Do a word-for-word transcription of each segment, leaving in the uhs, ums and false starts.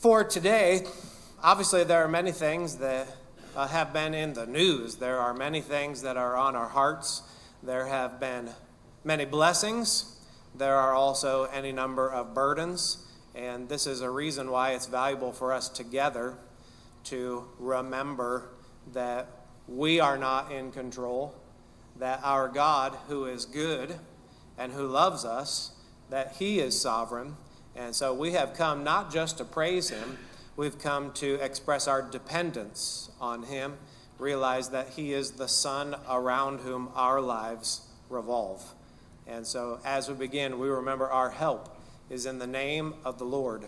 For today, obviously there are many things that uh, have been in the news. There are many things that are on our hearts. There have been many blessings. There are also any number of burdens. And this is a reason why it's valuable for us together to remember that we are not in control, that our God, who is good and who loves us, that He is sovereign. And so we have come not just to praise Him, we've come to express our dependence on Him, realize that He is the sun around whom our lives revolve. And so as we begin, we remember our help is in the name of the Lord.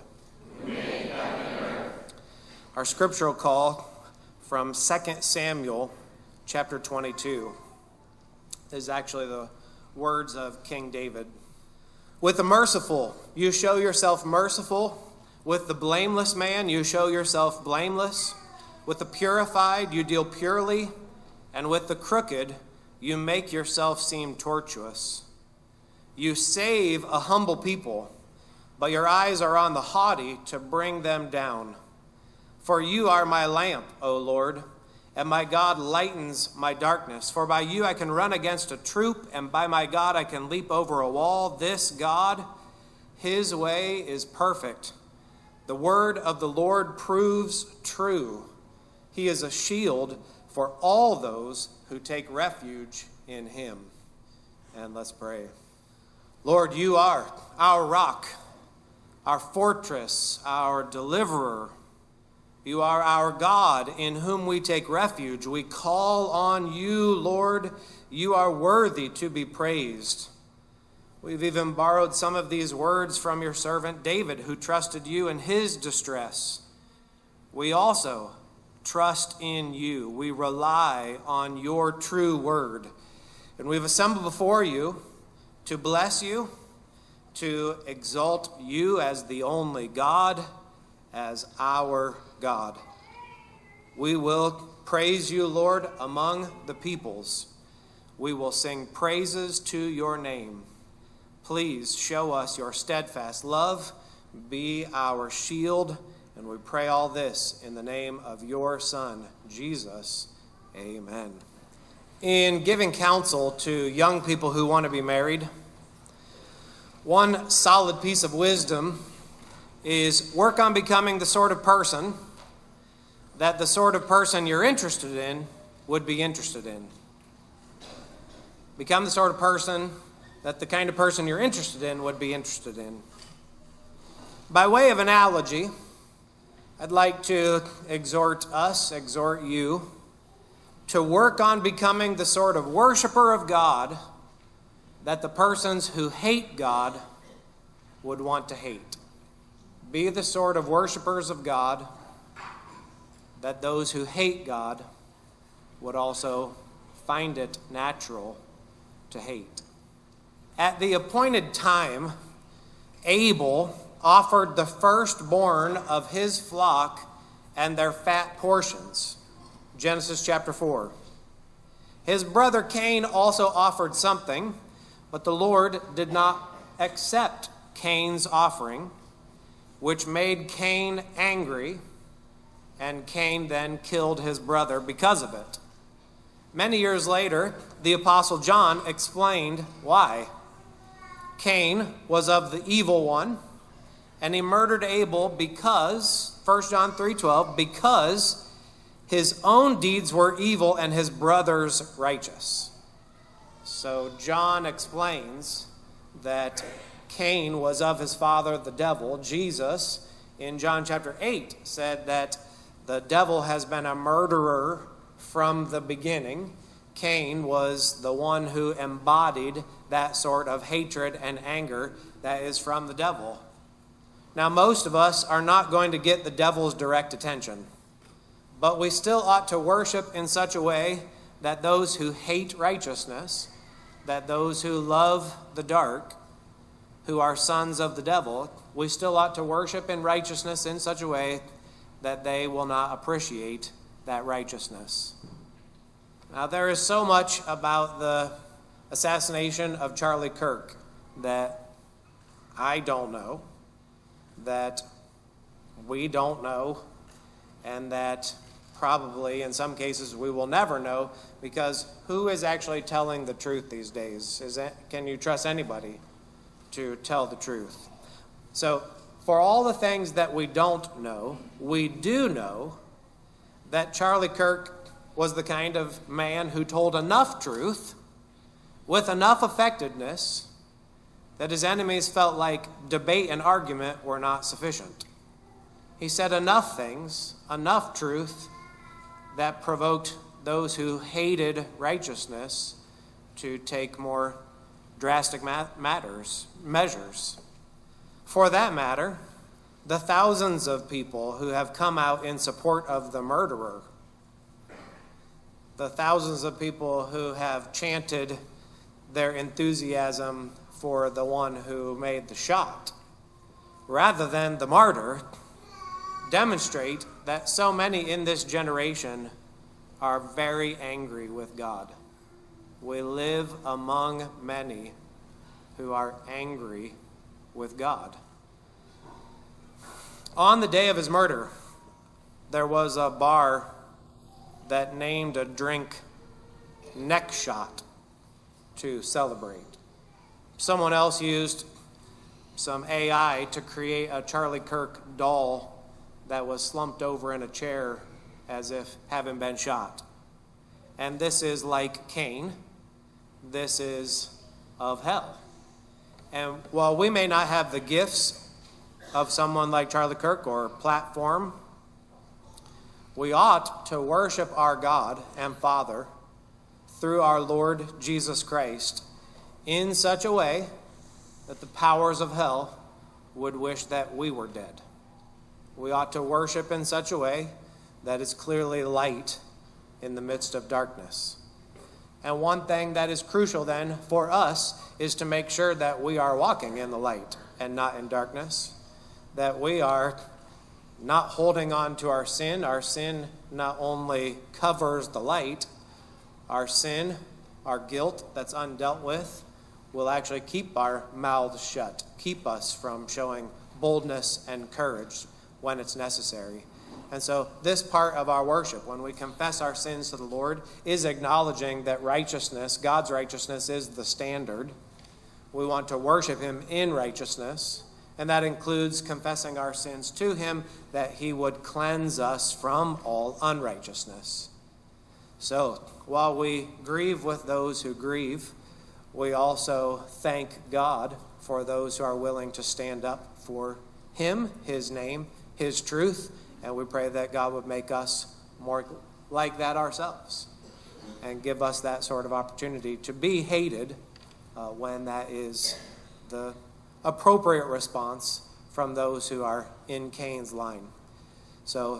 Our scriptural call from Second Samuel chapter twenty-two is actually the words of King David. With the merciful, you show yourself merciful. With the blameless man, you show yourself blameless. With the purified, you deal purely. And with the crooked, you make yourself seem tortuous. You save a humble people, but your eyes are on the haughty to bring them down. For you are my lamp, O Lord, and my God lightens my darkness. For by you I can run against a troop, and by my God I can leap over a wall. This God, His way is perfect. The word of the Lord proves true. He is a shield for all those who take refuge in Him. And let's pray. Lord, you are our rock, our fortress, our deliverer. You are our God in whom we take refuge. We call on you, Lord. You are worthy to be praised. We've even borrowed some of these words from your servant David, who trusted you in his distress. We also trust in you. We rely on your true word. And we've assembled before you to bless you, to exalt you as the only God, as our God. We will praise you, Lord, among the peoples. We will sing praises to your name. Please show us your steadfast love. Be our shield. And we pray all this in the name of your Son, Jesus. Amen. In giving counsel to young people who want to be married, one solid piece of wisdom is work on becoming the sort of person that the sort of person you're interested in would be interested in. Become the sort of person that the kind of person you're interested in would be interested in. By way of analogy, I'd like to exhort us, exhort you, to work on becoming the sort of worshiper of God that the persons who hate God would want to hate. Be the sort of worshipers of God that those who hate God would also find it natural to hate. At the appointed time, Abel offered the firstborn of his flock and their fat portions. Genesis chapter four. His brother Cain also offered something, but the Lord did not accept Cain's offering, which made Cain angry, and Cain then killed his brother because of it. Many years later, the Apostle John explained why. Cain was of the evil one, and he murdered Abel because, First John three twelve, because his own deeds were evil and his brother's righteous. So John explains that Cain was of his father, the devil. Jesus, in John chapter eight, said that the devil has been a murderer from the beginning. Cain was the one who embodied that sort of hatred and anger that is from the devil. Now, most of us are not going to get the devil's direct attention, but we still ought to worship in such a way that those who hate righteousness, that those who love the dark, who are sons of the devil, we still ought to worship in righteousness in such a way that they will not appreciate that righteousness. Now, there is so much about the assassination of Charlie Kirk that I don't know, that we don't know, and that probably in some cases we will never know, because who is actually telling the truth these days? Is that, can you trust anybody to tell the truth? So for all the things that we don't know, we do know that Charlie Kirk was the kind of man who told enough truth with enough effectiveness that his enemies felt like debate and argument were not sufficient. He said enough things, enough truth, that provoked those who hated righteousness to take more drastic matters, measures. For that matter, the thousands of people who have come out in support of the murderer, the thousands of people who have chanted their enthusiasm for the one who made the shot, rather than the martyr, demonstrate that so many in this generation are very angry with God. We live among many who are angry with God. On the day of his murder, there was a bar that named a drink Neck Shot to celebrate. Someone else used some A I to create a Charlie Kirk doll that was slumped over in a chair as if having been shot. And this is like Cain. This is of hell. And while we may not have the gifts of someone like Charlie Kirk or platform, we ought to worship our God and Father through our Lord Jesus Christ in such a way that the powers of hell would wish that we were dead. We ought to worship in such a way that is clearly light in the midst of darkness. And one thing that is crucial then for us is to make sure that we are walking in the light and not in darkness, that we are not holding on to our sin. Our sin not only covers the light, our sin, our guilt that's undealt with, will actually keep our mouths shut, keep us from showing boldness and courage when it's necessary. And so this part of our worship, when we confess our sins to the Lord, is acknowledging that righteousness, God's righteousness, is the standard. We want to worship him in righteousness, and that includes confessing our sins to him, that he would cleanse us from all unrighteousness. So while we grieve with those who grieve, we also thank God for those who are willing to stand up for him, his name, his truth, and we pray that God would make us more like that ourselves and give us that sort of opportunity to be hated uh, when that is the appropriate response from those who are in Cain's line. So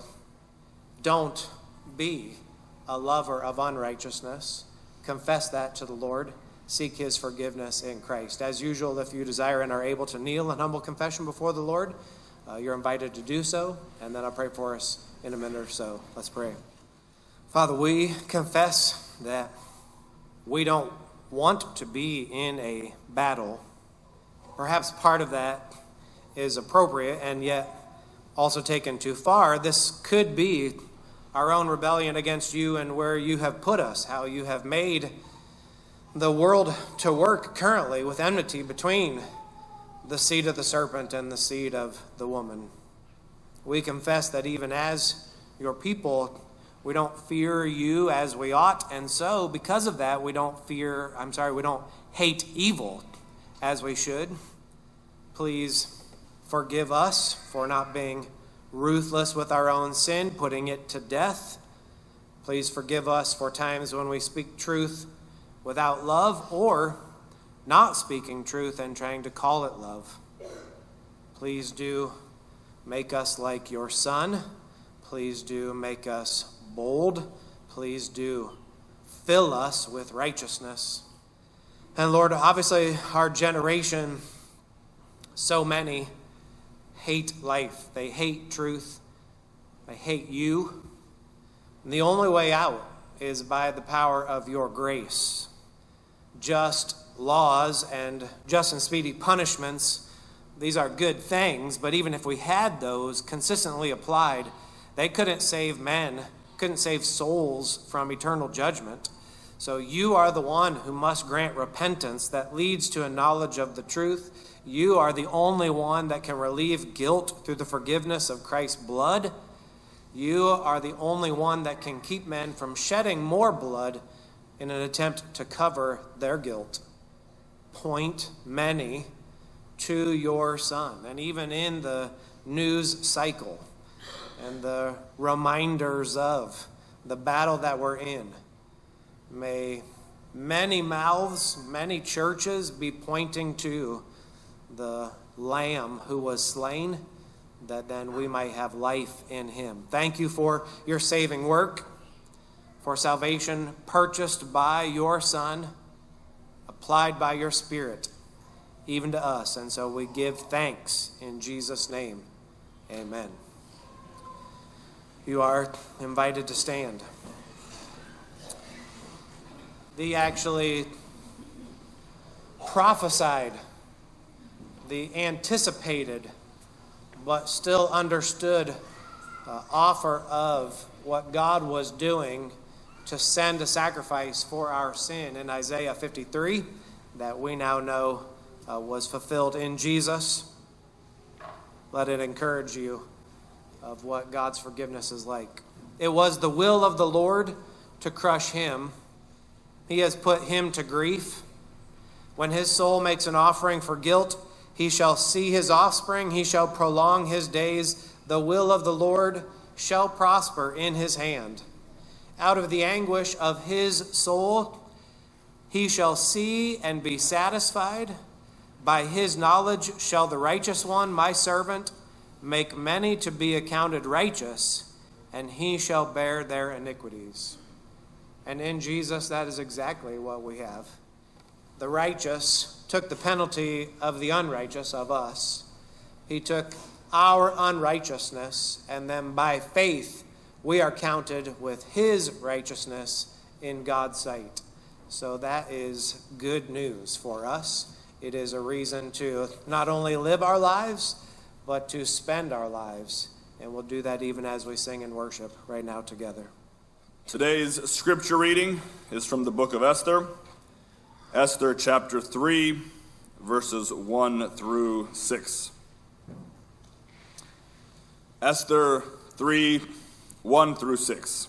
don't be a lover of unrighteousness. Confess that to the Lord. Seek his forgiveness in Christ. As usual, if you desire and are able to kneel in humble confession before the Lord, Uh, you're invited to do so, and then I'll pray for us in a minute or so. Let's pray. Father, we confess that we don't want to be in a battle. Perhaps part of that is appropriate and yet also taken too far. This could be our own rebellion against you and where you have put us, how you have made the world to work currently with enmity between the seed of the serpent and the seed of the woman. We confess that even as your people, we don't fear you as we ought, and so because of that, we don't fear, I'm sorry, we don't hate evil as we should. Please forgive us for not being ruthless with our own sin, putting it to death. Please forgive us for times when we speak truth without love, or not speaking truth and trying to call it love. Please do make us like your Son. Please do make us bold. Please do fill us with righteousness. And Lord, obviously our generation, so many hate life. They hate truth. They hate you. And the only way out is by the power of your grace. Just laws and just and speedy punishments these are good things, but even if we had those consistently applied, they couldn't save men, couldn't save souls from eternal judgment. So you are the one who must grant repentance that leads to a knowledge of the truth. You are the only one that can relieve guilt through the forgiveness of Christ's blood. You are the only one that can keep men from shedding more blood in an attempt to cover their guilt. Point many to your Son. And even in the news cycle and the reminders of the battle that we're in, may many mouths, many churches be pointing to the Lamb who was slain, that then we might have life in him. Thank you for your saving work, for salvation purchased by your Son, applied by your Spirit, even to us. And so we give thanks in Jesus' name. Amen. You are invited to stand. The actually prophesied, the anticipated, but still understood uh, offer of what God was doing to send a sacrifice for our sin in Isaiah fifty-three that we now know uh, was fulfilled in Jesus. Let it encourage you of what God's forgiveness is like. It was the will of the Lord to crush him. He has put him to grief. When his soul makes an offering for guilt, he shall see his offspring. He shall prolong his days. The will of the Lord shall prosper in his hand. Out of the anguish of his soul, he shall see and be satisfied. By his knowledge shall the righteous one, my servant, make many to be accounted righteous, and he shall bear their iniquities. And in Jesus, that is exactly what we have. The righteous took the penalty of the unrighteous, of us. He took our unrighteousness, and then by faith, we are counted with his righteousness in God's sight. So that is good news for us. It is a reason to not only live our lives, but to spend our lives. And we'll do that even as we sing and worship right now together. Today's scripture reading is from the book of Esther. Esther chapter three, verses one through six. Esther three, one through six.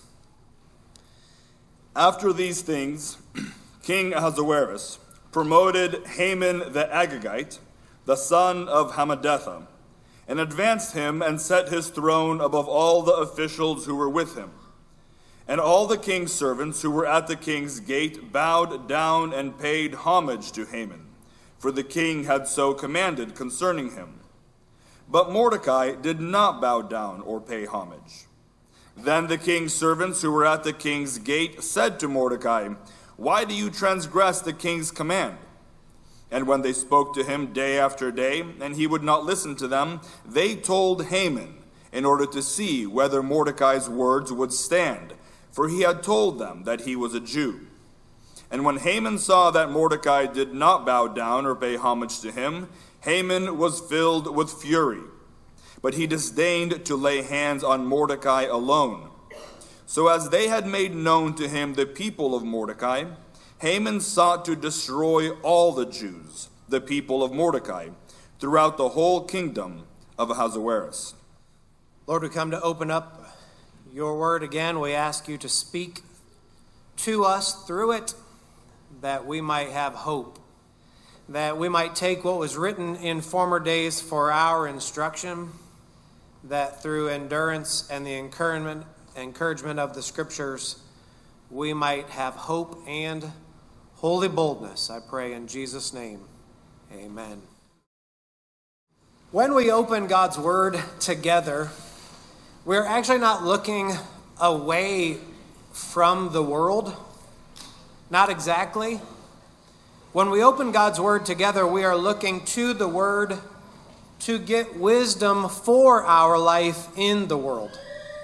After these things, King Ahasuerus promoted Haman the Agagite, the son of Hammedatha, and advanced him and set his throne above all the officials who were with him. And all the king's servants who were at the king's gate bowed down and paid homage to Haman, for the king had so commanded concerning him. But Mordecai did not bow down or pay homage. Then the king's servants who were at the king's gate said to Mordecai, "Why do you transgress the king's command?" And when they spoke to him day after day, and he would not listen to them, they told Haman, in order to see whether Mordecai's words would stand, for he had told them that he was a Jew. And when Haman saw that Mordecai did not bow down or pay homage to him, Haman was filled with fury. But he disdained to lay hands on Mordecai alone. So as they had made known to him the people of Mordecai, Haman sought to destroy all the Jews, the people of Mordecai, throughout the whole kingdom of Ahasuerus. Lord, we come to open up your word again. We ask you to speak to us through it, that we might have hope, that we might take what was written in former days for our instruction, that through endurance and the encouragement, encouragement of the scriptures, we might have hope and holy boldness. I pray in Jesus' name, amen. When we open God's word together, we're actually not looking away from the world. Not exactly. When we open God's word together, we are looking to the word to get wisdom for our life in the world.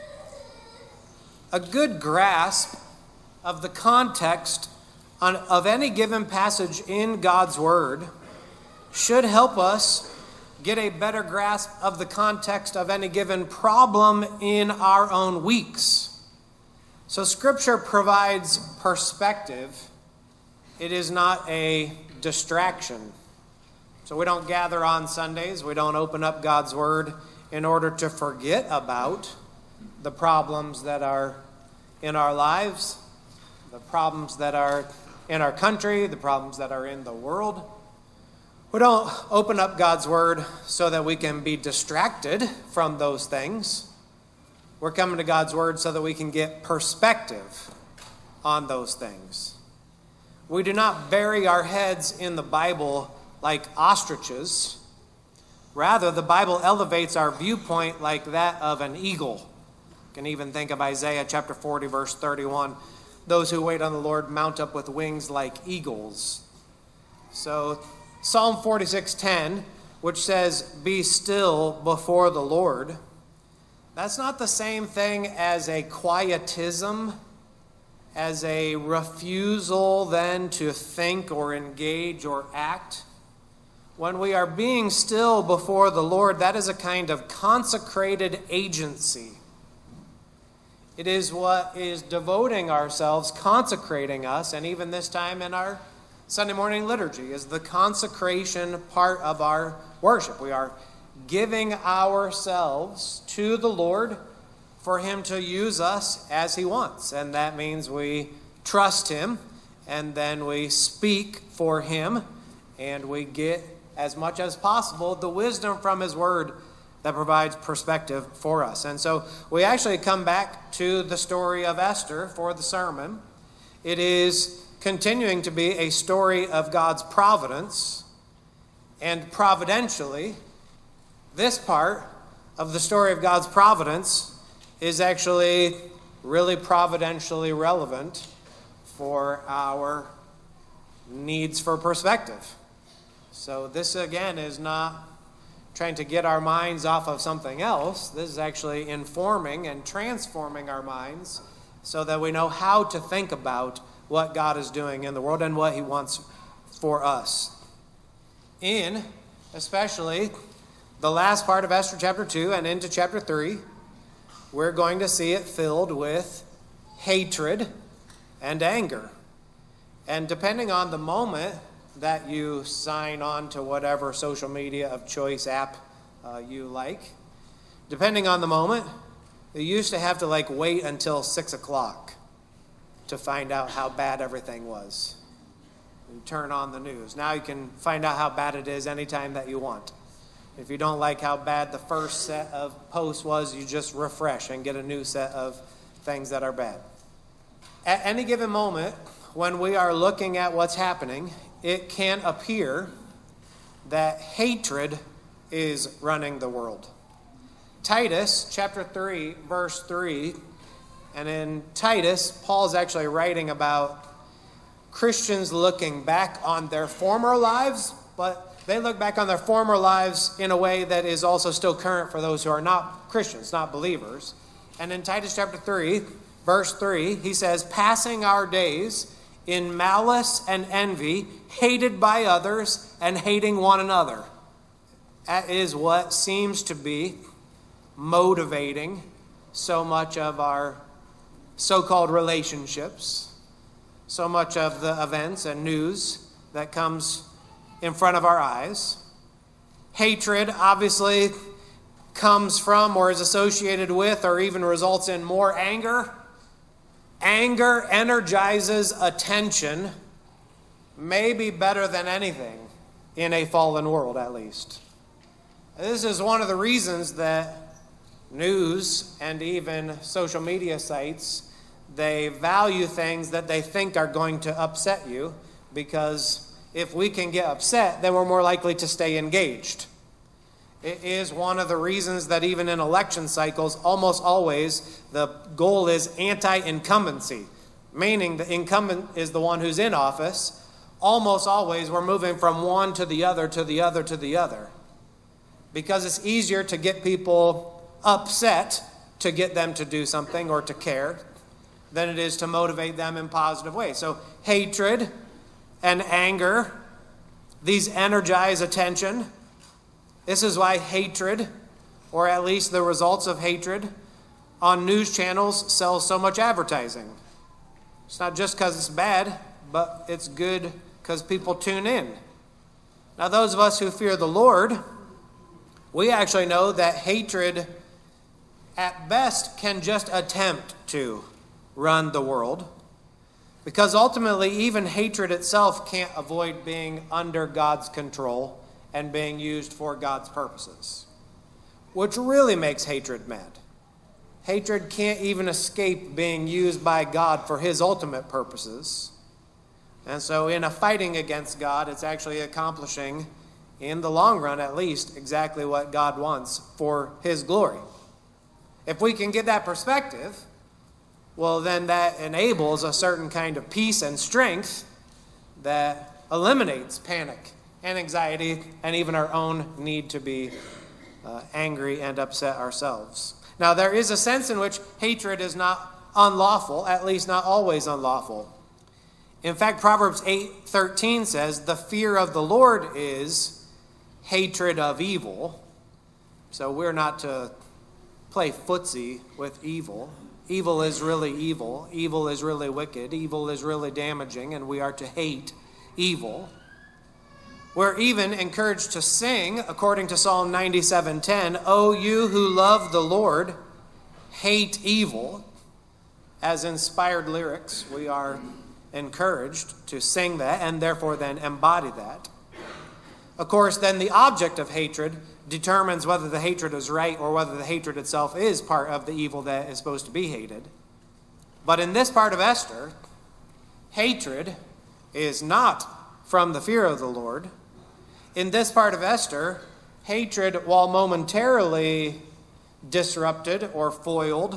A good grasp of the context on, of any given passage in God's word should help us get a better grasp of the context of any given problem in our own weeks. So Scripture provides perspective. It is not a distraction. So we don't gather on Sundays. We don't open up God's Word in order to forget about the problems that are in our lives, the problems that are in our country, the problems that are in the world. We don't open up God's Word so that we can be distracted from those things. We're coming to God's Word so that we can get perspective on those things. We do not bury our heads in the Bible like ostriches. Rather, the Bible elevates our viewpoint like that of an eagle. You can even think of Isaiah chapter forty, verse thirty-one. Those who wait on the Lord mount up with wings like eagles. So Psalm forty-six ten, which says, "Be still before the Lord," that's not the same thing as a quietism, as a refusal then to think or engage or act. When we are being still before the Lord, that is a kind of consecrated agency. It is what is devoting ourselves, consecrating us, and even this time in our Sunday morning liturgy is the consecration part of our worship. We are giving ourselves to the Lord for Him to use us as He wants. And that means we trust Him, and then we speak for Him, and we get as much as possible the wisdom from His Word that provides perspective for us. And so we actually come back to the story of Esther for the sermon. It is continuing to be a story of God's providence, and providentially, this part of the story of God's providence is actually really providentially relevant for our needs for perspective. So this, again, is not trying to get our minds off of something else. This is actually informing and transforming our minds so that we know how to think about what God is doing in the world and what He wants for us. In, especially, the last part of Esther chapter two and into chapter three, we're going to see it filled with hatred and anger. And depending on the moment that you sign on to whatever social media of choice app uh, you like, depending on the moment, you used to have to like wait until six o'clock to find out how bad everything was. You turn on the news. Now you can find out how bad it is anytime that you want. If you don't like how bad the first set of posts was, you just refresh and get a new set of things that are bad. At any given moment, when we are looking at what's happening, it can appear that hatred is running the world. Titus chapter three, verse three, and in Titus, Paul's actually writing about Christians looking back on their former lives, but they look back on their former lives in a way that is also still current for those who are not Christians, not believers. And in Titus chapter three, verse three, he says, "Passing our days in malice and envy, hated by others and hating one another." That is what seems to be motivating so much of our so-called relationships, so much of the events and news that comes in front of our eyes. Hatred obviously comes from or is associated with or even results in more anger. Anger energizes attention, maybe better than anything in a fallen world, at least. This is one of the reasons that news and even social media sites, they value things that they think are going to upset you, because if we can get upset, then we're more likely to stay engaged. It is one of the reasons that even in election cycles, almost always the goal is anti-incumbency, meaning the incumbent is the one who's in office. Almost always we're moving from one to the other, to the other, to the other, because it's easier to get people upset to get them to do something or to care than it is to motivate them in positive ways. So hatred and anger, these energize attention. This is why hatred, or at least the results of hatred, on news channels sells so much advertising. It's not just because it's bad, but it's good because people tune in. Now, those of us who fear the Lord, we actually know that hatred at best can just attempt to run the world, because ultimately even hatred itself can't avoid being under God's control and being used for God's purposes, which really makes hatred mad. Hatred can't even escape being used by God for his ultimate purposes. And so in a fighting against God, it's actually accomplishing, in the long run at least, exactly what God wants for his glory. If we can get that perspective, well, then that enables a certain kind of peace and strength that eliminates panic and anxiety and even our own need to be uh, angry and upset ourselves. Now, there is a sense in which hatred is not unlawful, at least not always unlawful. In fact, Proverbs eight thirteen says, "The fear of the Lord is hatred of evil." So we're not to play footsie with evil. Evil is really evil. Evil is really wicked. Evil is really damaging, and we are to hate evil. We're even encouraged to sing, according to Psalm ninety-seven ten, "O you who love the Lord, hate evil." As inspired lyrics, we are encouraged to sing that and therefore then embody that. Of course, then the object of hatred determines whether the hatred is right or whether the hatred itself is part of the evil that is supposed to be hated. But in this part of Esther, hatred is not from the fear of the Lord. In this part of Esther, hatred, while momentarily disrupted or foiled,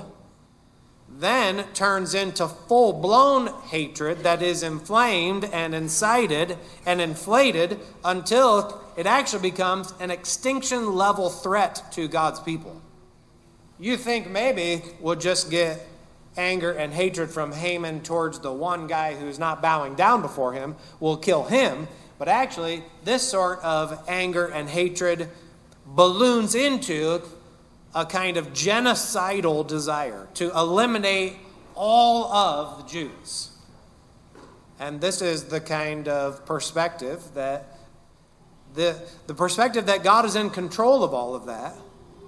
then turns into full-blown hatred that is inflamed and incited and inflated until it actually becomes an extinction-level threat to God's people. You think maybe we'll just get anger and hatred from Haman towards the one guy who's not bowing down before him, we'll kill him. But actually, this sort of anger and hatred balloons into a kind of genocidal desire to eliminate all of the Jews. And this is the kind of perspective that, the, the perspective that God is in control of all of that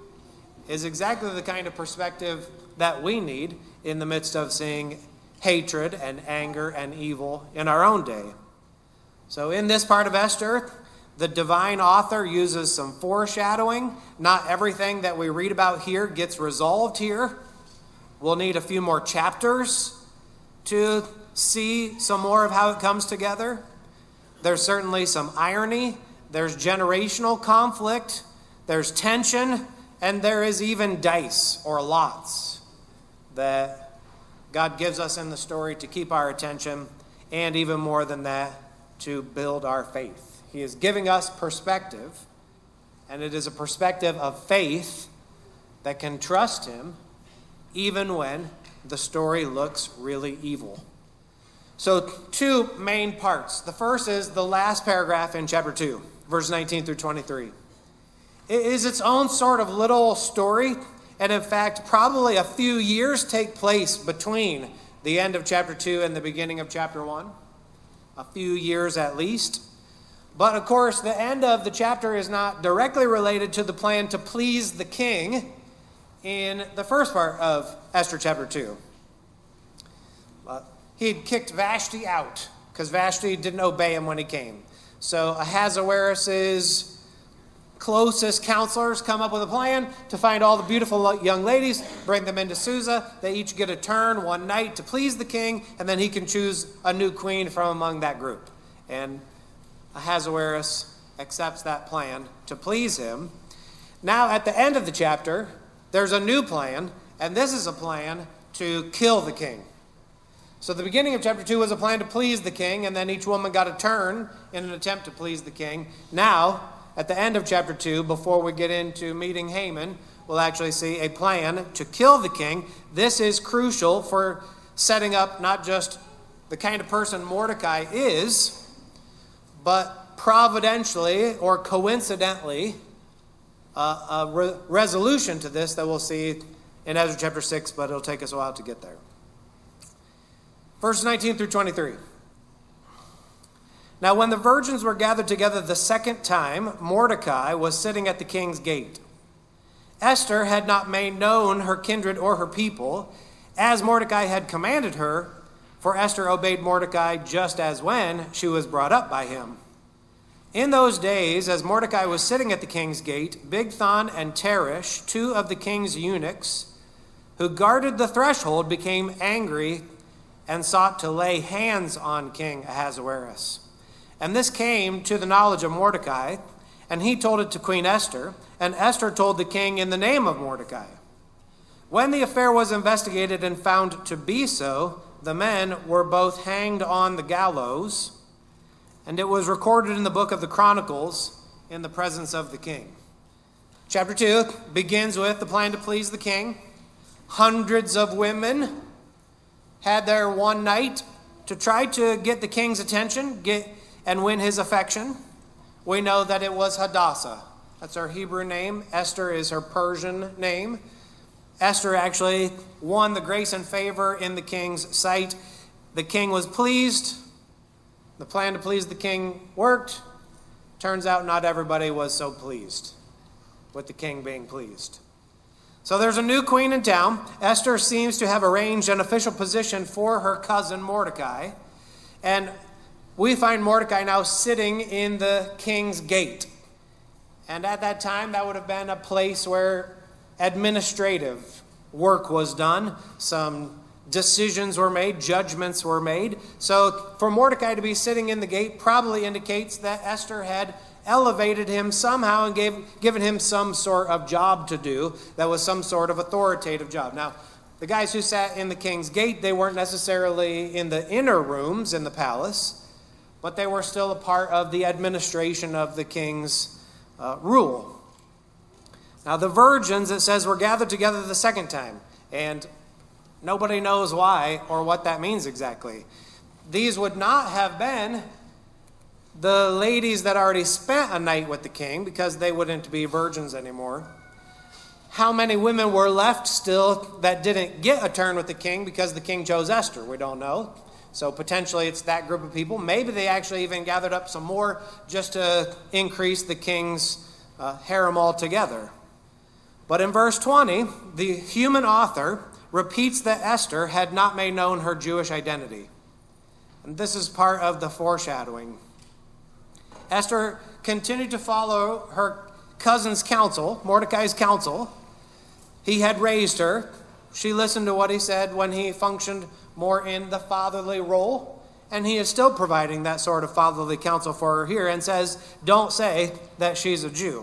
is exactly the kind of perspective that we need in the midst of seeing hatred and anger and evil in our own day. So in this part of Esther, the divine author uses some foreshadowing. Not everything that we read about here gets resolved here. We'll need a few more chapters to see some more of how it comes together. There's certainly some irony. There's generational conflict. There's tension. And there is even dice or lots that God gives us in the story to keep our attention, and even more than that, to build our faith. He is giving us perspective, and it is a perspective of faith that can trust him even when the story looks really evil. So two main parts. The first is the last paragraph in chapter two, verse nineteen through twenty-three. It is its own sort of little story, and in fact, probably a few years take place between the end of chapter two and the beginning of chapter one. A few years at least. But of course, the end of the chapter is not directly related to the plan to please the king in the first part of Esther chapter two. Uh, he had kicked Vashti out because Vashti didn't obey him when he came. So Ahasuerus' closest counselors come up with a plan to find all the beautiful young ladies, bring them into Susa. They each get a turn one night to please the king, and then he can choose a new queen from among that group. And Ahasuerus accepts that plan to please him. Now, at the end of the chapter, there's a new plan, and this is a plan to kill the king. So the beginning of chapter two was a plan to please the king, and then each woman got a turn in an attempt to please the king. Now, at the end of chapter two, before we get into meeting Haman, we'll actually see a plan to kill the king. This is crucial for setting up not just the kind of person Mordecai is, but providentially or coincidentally, a, a re- resolution to this that we'll see in Ezra chapter six, but it'll take us a while to get there. Verses nineteen through twenty-three. Now when the virgins were gathered together the second time, Mordecai was sitting at the king's gate. Esther had not made known her kindred or her people, as Mordecai had commanded her, for Esther obeyed Mordecai just as when she was brought up by him. In those days, as Mordecai was sitting at the king's gate, Bigthan and Teresh, two of the king's eunuchs, who guarded the threshold, became angry and sought to lay hands on King Ahasuerus. And this came to the knowledge of Mordecai, and he told it to Queen Esther, and Esther told the king in the name of Mordecai. When the affair was investigated and found to be so, the men were both hanged on the gallows, and it was recorded in the book of the Chronicles in the presence of the king. Chapter two begins with the plan to please the king. Hundreds of women had their one night to try to get the king's attention, get and win his affection. We know that it was Hadassah. That's her Hebrew name. Esther is her Persian name. Esther actually won the grace and favor in the king's sight. The king was pleased. The plan to please the king worked. Turns out not everybody was so pleased with the king being pleased. So there's a new queen in town. Esther seems to have arranged an official position for her cousin Mordecai. And we find Mordecai now sitting in the king's gate. And at that time, that would have been a place where administrative work was done. Some decisions were made, judgments were made. So for Mordecai to be sitting in the gate probably indicates that Esther had elevated him somehow and gave, given him some sort of job to do that was some sort of authoritative job. Now, the guys who sat in the king's gate, they weren't necessarily in the inner rooms in the palace, but they were still a part of the administration of the king's uh, rule. Now, the virgins, it says, were gathered together the second time, and nobody knows why or what that means exactly. These would not have been the ladies that already spent a night with the king, because they wouldn't be virgins anymore. How many women were left still that didn't get a turn with the king because the king chose Esther? We don't know. So potentially it's that group of people. Maybe they actually even gathered up some more just to increase the king's uh, harem altogether. But in verse twenty, the human author repeats that Esther had not made known her Jewish identity. And this is part of the foreshadowing. Esther continued to follow her cousin's counsel, Mordecai's counsel. He had raised her. She listened to what he said when he functioned more in the fatherly role. And he is still providing that sort of fatherly counsel for her here and says, don't say that she's a Jew.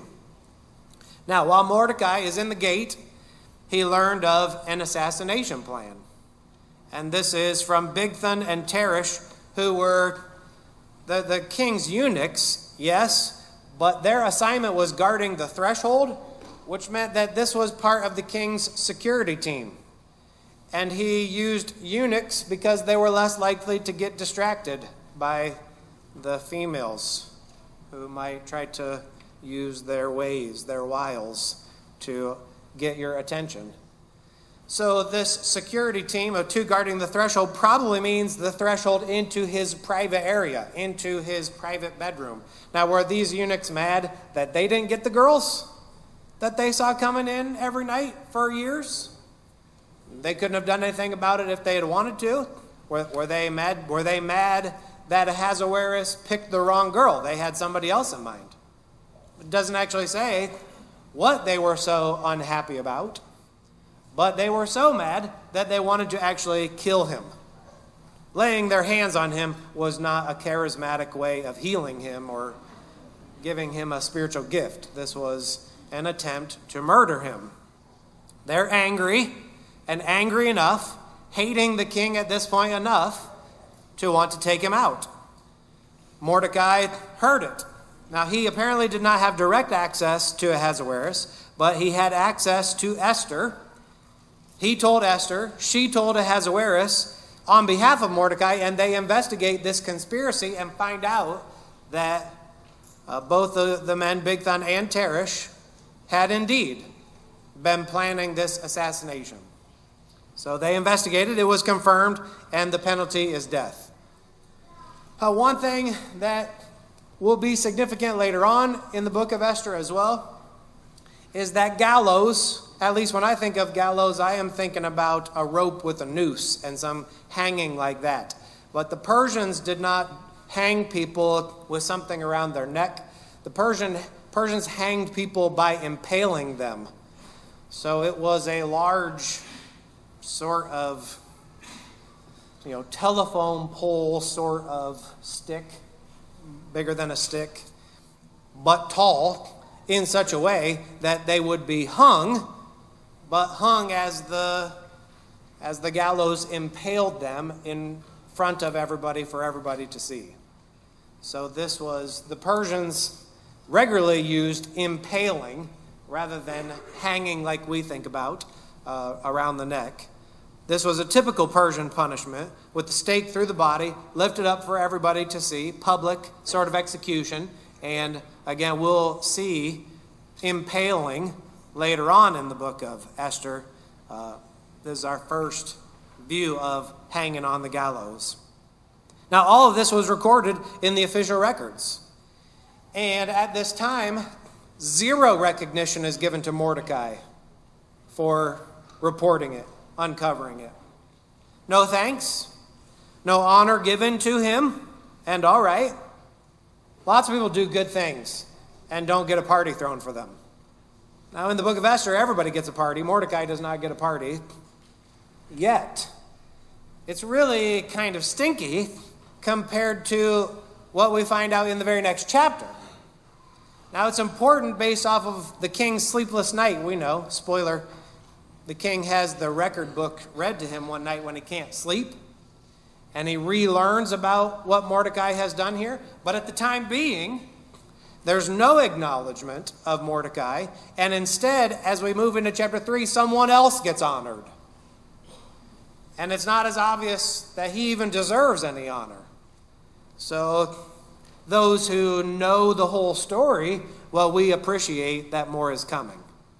Now, while Mordecai is in the gate, he learned of an assassination plan. And this is from Bigthan and Teresh, who were the, the king's eunuchs, yes, but their assignment was guarding the threshold, which meant that this was part of the king's security team. And he used eunuchs because they were less likely to get distracted by the females who might try to use their ways, their wiles, to get your attention. So this security team of two guarding the threshold probably means the threshold into his private area, into his private bedroom. Now, were these eunuchs mad that they didn't get the girls that they saw coming in every night for years? They couldn't have done anything about it if they had wanted to. Were, were they mad? Were they mad that Ahasuerus picked the wrong girl? They had somebody else in mind. It doesn't actually say what they were so unhappy about, but they were so mad that they wanted to actually kill him. Laying their hands on him was not a charismatic way of healing him or giving him a spiritual gift. This was an attempt to murder him. They're angry, and angry enough, hating the king at this point enough to want to take him out. Mordecai heard it. Now, he apparently did not have direct access to Ahasuerus, but he had access to Esther. He told Esther, she told Ahasuerus on behalf of Mordecai, and they investigate this conspiracy and find out that uh, both the, the men, Bigthan and Teresh, had indeed been planning this assassination. So they investigated, it was confirmed, and the penalty is death. Uh, one thing that will be significant later on in the book of Esther as well is that gallows, at least when I think of gallows, I am thinking about a rope with a noose and some hanging like that. But the Persians did not hang people with something around their neck. The Persian, Persians hanged people by impaling them. So it was a large sort of, you know, telephone pole sort of stick, bigger than a stick, but tall, in such a way that they would be hung, but hung as the as the gallows impaled them in front of everybody for everybody to see. So this was, the Persians regularly used impaling rather than hanging like we think about uh, around the neck. This was a typical Persian punishment, with the stake through the body, lifted up for everybody to see, public sort of execution. And again, we'll see impaling later on in the book of Esther. Uh, this is our first view of hanging on the gallows. Now, all of this was recorded in the official records. And at this time, zero recognition is given to Mordecai for reporting it, uncovering it. No thanks, no honor given to him, and all right. Lots of people do good things and don't get a party thrown for them. Now, in the book of Esther, everybody gets a party. Mordecai does not get a party yet. It's really kind of stinky compared to what we find out in the very next chapter. Now, it's important based off of the king's sleepless night. We know, spoiler, the king has the record book read to him one night when he can't sleep, and he relearns about what Mordecai has done here. But at the time being, there's no acknowledgement of Mordecai, and instead, as we move into chapter three, someone else gets honored. And it's not as obvious that he even deserves any honor. So those who know the whole story, well, we appreciate that more is coming.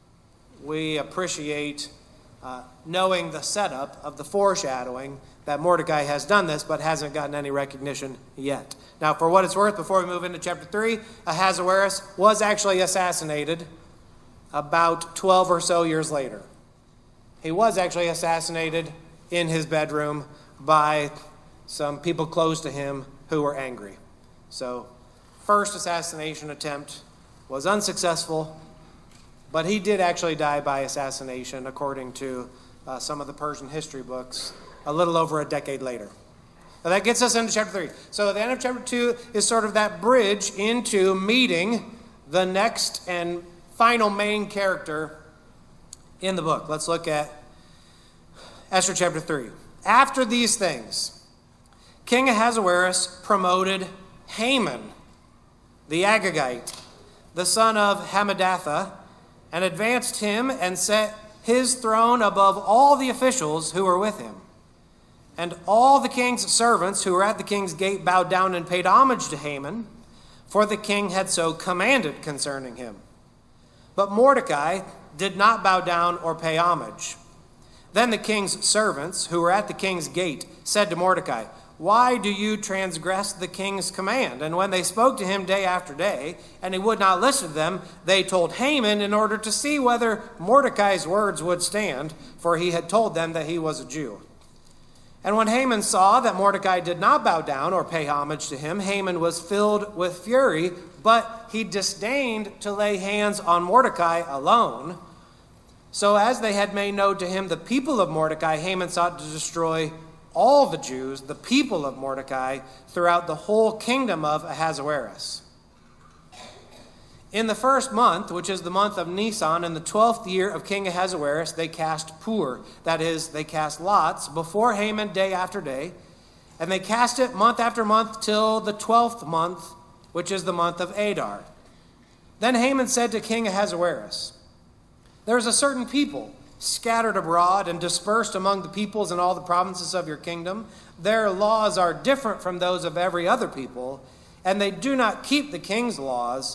We appreciate uh, knowing the setup of the foreshadowing that Mordecai has done this, but hasn't gotten any recognition yet. Now, for what it's worth, before we move into chapter three, Ahasuerus was actually assassinated about twelve or so years later. He was actually assassinated in his bedroom by some people close to him who were angry. So, first assassination attempt was unsuccessful, but he did actually die by assassination, according to uh, some of the Persian history books, a little over a decade later. Now that gets us into chapter three. So the end of chapter two is sort of that bridge into meeting the next and final main character in the book. Let's look at Esther chapter three. After these things, King Ahasuerus promoted Haman, the Agagite, the son of Hammedatha, and advanced him and set his throne above all the officials who were with him. And all the king's servants who were at the king's gate bowed down and paid homage to Haman, for the king had so commanded concerning him. But Mordecai did not bow down or pay homage. Then the king's servants who were at the king's gate said to Mordecai, "Why do you transgress the king's command?" And when they spoke to him day after day, and he would not listen to them, they told Haman in order to see whether Mordecai's words would stand, for he had told them that he was a Jew. And when Haman saw that Mordecai did not bow down or pay homage to him, Haman was filled with fury, but he disdained to lay hands on Mordecai alone. So as they had made known to him the people of Mordecai, Haman sought to destroy all the Jews, the people of Mordecai, throughout the whole kingdom of Ahasuerus. In the first month, which is the month of Nisan, in the twelfth year of King Ahasuerus, they cast pur, that is, they cast lots, before Haman day after day, and they cast it month after month till the twelfth month, which is the month of Adar. Then Haman said to King Ahasuerus, "There is a certain people scattered abroad and dispersed among the peoples in all the provinces of your kingdom. Their laws are different from those of every other people, and they do not keep the king's laws.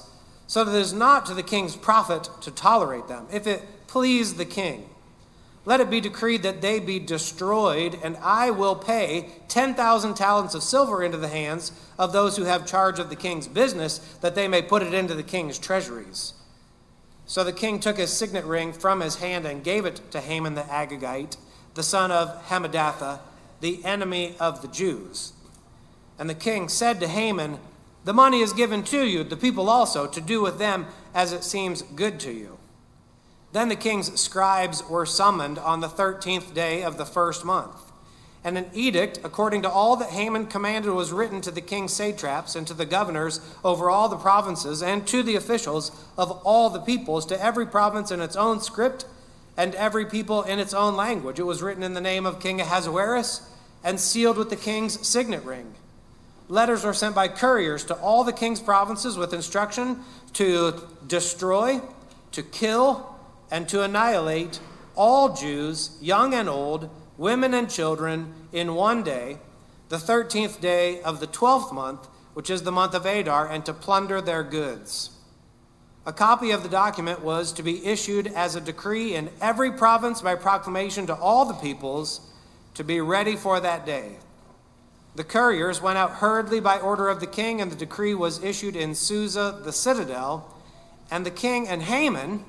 so that it is not to the king's profit to tolerate them. If it please the king, let it be decreed that they be destroyed, and I will pay ten thousand talents of silver into the hands of those who have charge of the king's business, that they may put it into the king's treasuries. So the king took his signet ring from his hand and gave it to Haman the Agagite, the son of Hammedatha, the enemy of the Jews. And the king said to Haman, the money is given to you, the people also, to do with them as it seems good to you. Then the king's scribes were summoned on the thirteenth day of the first month. And an edict, according to all that Haman commanded, was written to the king's satraps and to the governors over all the provinces and to the officials of all the peoples, to every province in its own script and every people in its own language. It was written in the name of King Ahasuerus and sealed with the king's signet ring. Letters were sent by couriers to all the king's provinces with instruction to destroy, to kill, and to annihilate all Jews, young and old, women and children, in one day, the thirteenth day of the twelfth month, which is the month of Adar, and to plunder their goods. A copy of the document was to be issued as a decree in every province by proclamation to all the peoples, to be ready for that day. The couriers went out hurriedly by order of the king, and the decree was issued in Susa, the citadel, and the king and Haman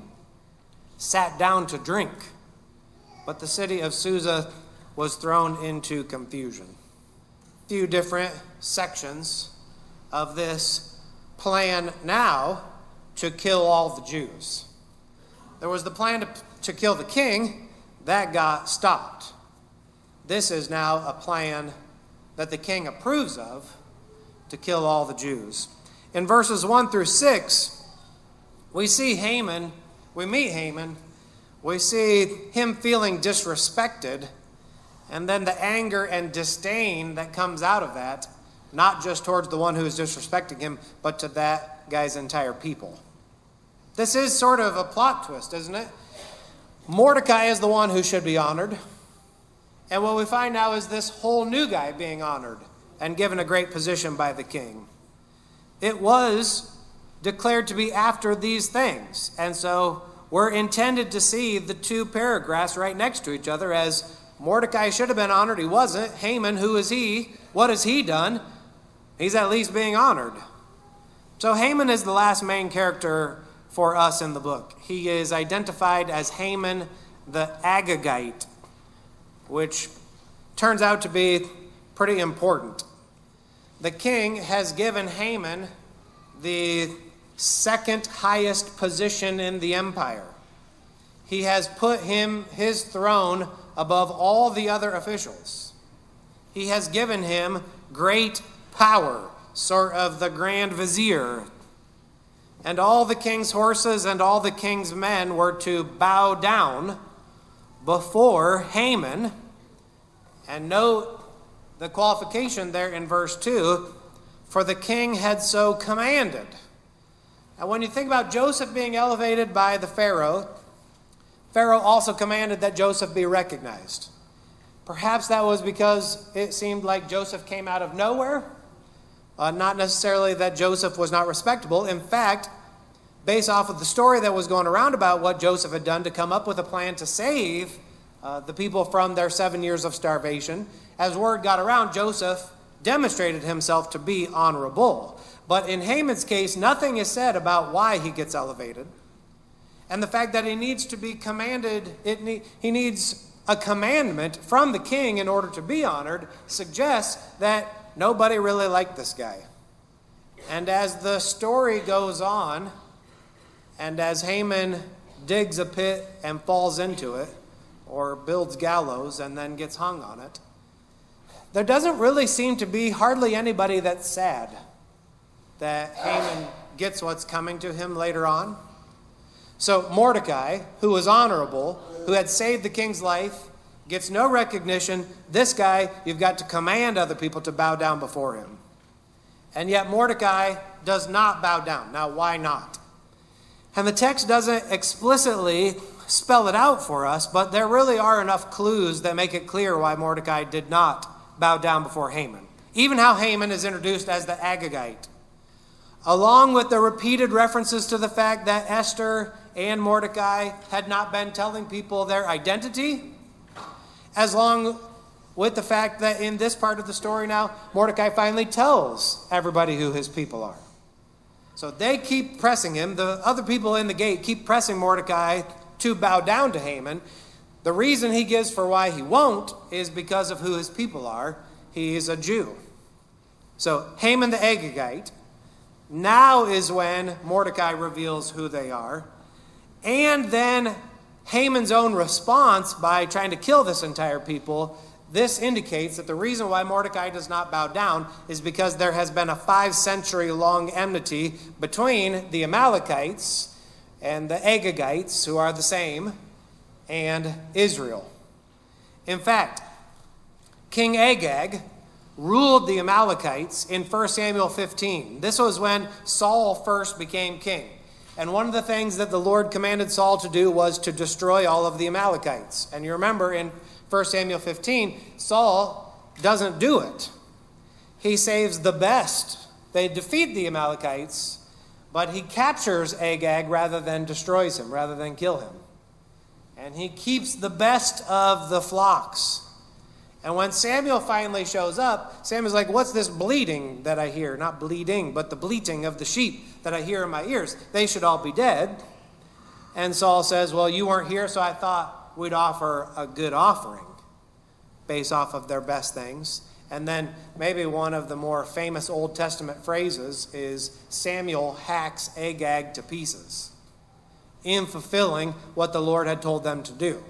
sat down to drink. But the city of Susa was thrown into confusion. A few different sections of this plan now to kill all the Jews. There was the plan to, to kill the king. That got stopped. This is now a plan that the king approves of to kill all the Jews. In verses one through six, we see Haman, we meet Haman, we see him feeling disrespected, and then the anger and disdain that comes out of that, not just towards the one who is disrespecting him, but to that guy's entire people. This is sort of a plot twist, isn't it? Mordecai is the one who should be honored. And what we find now is this whole new guy being honored and given a great position by the king. It was declared to be after these things. And so we're intended to see the two paragraphs right next to each other, as Mordecai should have been honored. He wasn't. Haman, who is he? What has he done? He's at least being honored. So Haman is the last main character for us in the book. He is identified as Haman the Agagite, which turns out to be pretty important. The king has given Haman the second highest position in the empire. He has put him, his throne, above all the other officials. He has given him great power, sort of the grand vizier. And all the king's horses and all the king's men were to bow down before Haman. And note the qualification there in verse two, for the king had so commanded. And when you think about Joseph being elevated by the Pharaoh, Pharaoh also commanded that Joseph be recognized. Perhaps that was because it seemed like Joseph came out of nowhere. Uh, not necessarily that Joseph was not respectable. In fact, based off of the story that was going around about what Joseph had done to come up with a plan to save uh, the people from their seven years of starvation, as word got around, Joseph demonstrated himself to be honorable. But in Haman's case, nothing is said about why he gets elevated. And the fact that he needs to be commanded, it ne- he needs a commandment from the king in order to be honored, suggests that nobody really liked this guy. And as the story goes on, and as Haman digs a pit and falls into it, or builds gallows and then gets hung on it, there doesn't really seem to be hardly anybody that's sad that Haman gets what's coming to him later on. So Mordecai, who was honorable, who had saved the king's life, gets no recognition. This guy, you've got to command other people to bow down before him. And yet Mordecai does not bow down. Now, why not? And the text doesn't explicitly spell it out for us, but there really are enough clues that make it clear why Mordecai did not bow down before Haman. Even how Haman is introduced as the Agagite. along with the repeated references to the fact that Esther and Mordecai had not been telling people their identity, as long with the fact that in this part of the story now, Mordecai finally tells everybody who his people are. So they keep pressing him. The other people in the gate keep pressing Mordecai to bow down to Haman. The reason he gives for why he won't is because of who his people are. He is a Jew. So Haman the Agagite, now is when Mordecai reveals who they are. And then Haman's own response by trying to kill this entire people. This indicates that the reason why Mordecai does not bow down is because there has been a five century long enmity between the Amalekites and the Agagites, who are the same, and Israel. In fact, King Agag ruled the Amalekites in First Samuel fifteen. This was when Saul first became king. And one of the things that the Lord commanded Saul to do was to destroy all of the Amalekites. And you remember in First Samuel fifteen, Saul doesn't do it. He saves the best. They defeat the Amalekites, but he captures Agag rather than destroys him, rather than kill him. And he keeps the best of the flocks. And when Samuel finally shows up, Samuel's like, what's this bleating that I hear? Not bleeding, but the bleating of the sheep that I hear in my ears. They should all be dead. And Saul says, well, you weren't here, so I thought we'd offer a good offering based off of their best things. And then maybe one of the more famous Old Testament phrases is Samuel hacks Agag to pieces in fulfilling what the Lord had told them to do.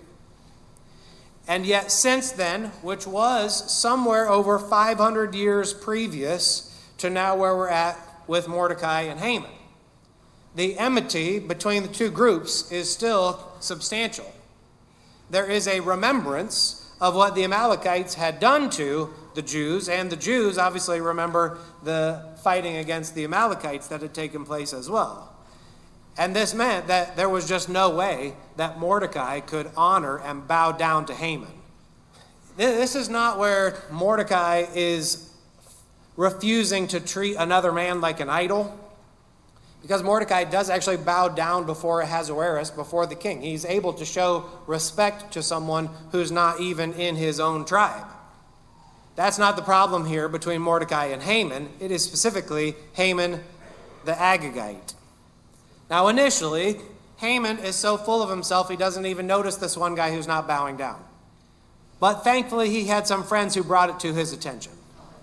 And yet since then, which was somewhere over five hundred years previous to now where we're at with Mordecai and Haman, the enmity between the two groups is still substantial. There is a remembrance of what the Amalekites had done to the Jews, and the Jews obviously remember the fighting against the Amalekites that had taken place as well. And this meant that there was just no way that Mordecai could honor and bow down to Haman. This is not where Mordecai is refusing to treat another man like an idol, because Mordecai does actually bow down before Ahasuerus, before the king. He's able to show respect to someone who's not even in his own tribe. That's not the problem here between Mordecai and Haman. It is specifically Haman the Agagite. Now, initially, Haman is so full of himself, he doesn't even notice this one guy who's not bowing down. But thankfully, he had some friends who brought it to his attention.